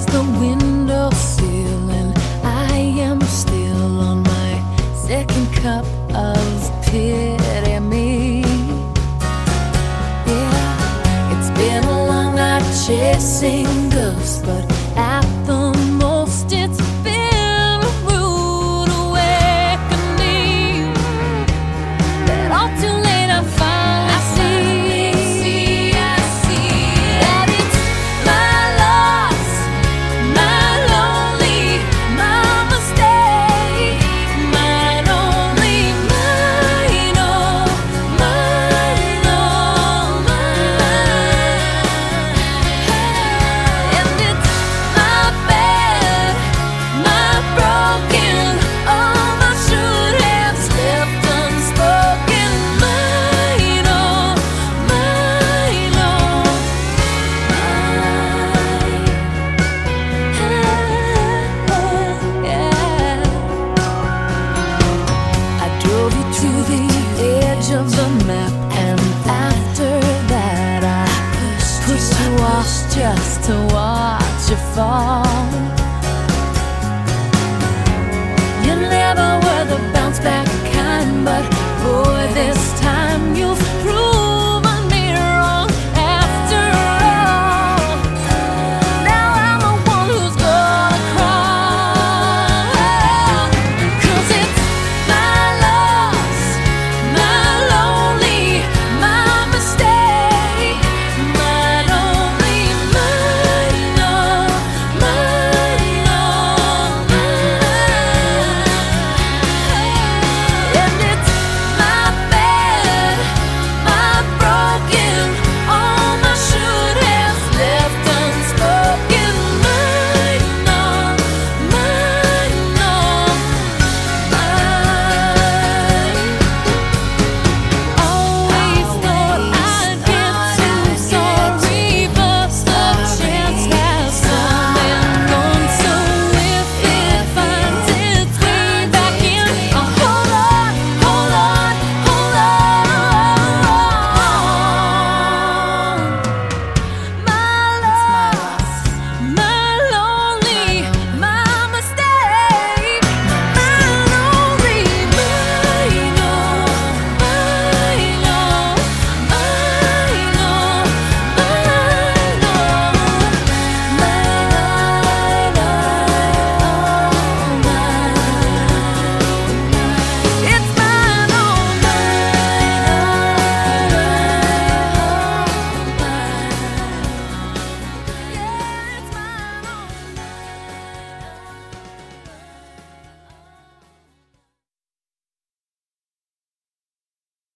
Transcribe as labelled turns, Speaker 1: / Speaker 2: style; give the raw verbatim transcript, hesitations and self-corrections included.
Speaker 1: the windowsill, and I am still on my second cup of pity me. Yeah, it's been a long night chasing ghosts, but at the most it's been a rude awakening that all too late I finally see, I see that it's my loss, my lonely, my mistake, mine only, mine, oh, mine, oh, mine. And it's my bad, my broken, all my should have left unspoken, mine, oh, mine, oh, mine. Yeah. I drove you to the edge of the map, and after that I pushed you off just to watch you fall.